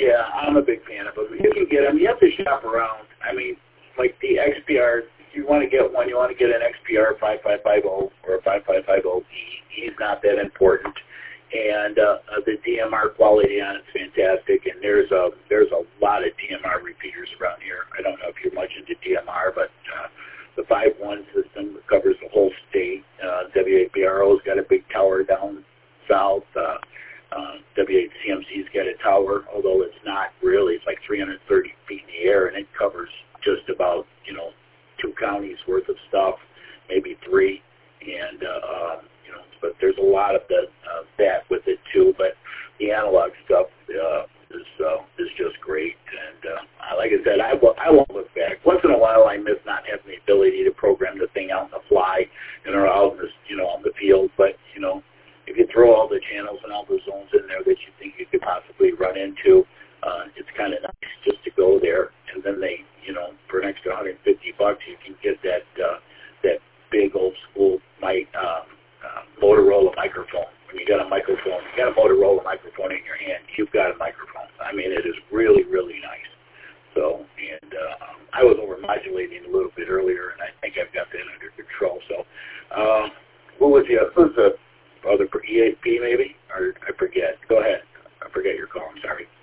Yeah, I'm a big fan of them. You can get them. You have to shop around. I mean, like the XPR, if you want to get one, you want to get an XPR 5550 or a 5550E. He's not that important. And the DMR quality on it's fantastic. And there's a lot of DMR repeaters around here. I don't know if you're much into DMR, but the 5.1 system covers the whole state. W8BRO's got a big tower down south. W8CMC's got a tower, although it's not really. It's like 330 feet in the air, and it covers just about, 2 counties worth of stuff, maybe 3. And, but there's a lot of that with it, too. But the analog stuff is just great. And like I said, I won't look back. Once in a while, I miss not having the ability to program the thing out on the fly and or out in the, on the field. But, if you throw all the channels and all the zones in there that you think you could possibly run into, it's kind of nice just to go there. And then they, for an extra $150, you can get that big old school Motorola microphone. When you got a microphone, you got a Motorola microphone in your hand, you've got a microphone. I mean, it is really, really nice. So, and I was over-modulating a little bit earlier, and I think I've got that under control. So, who was the other EAP maybe? Or I forget. Go ahead. I forget your call. I'm sorry.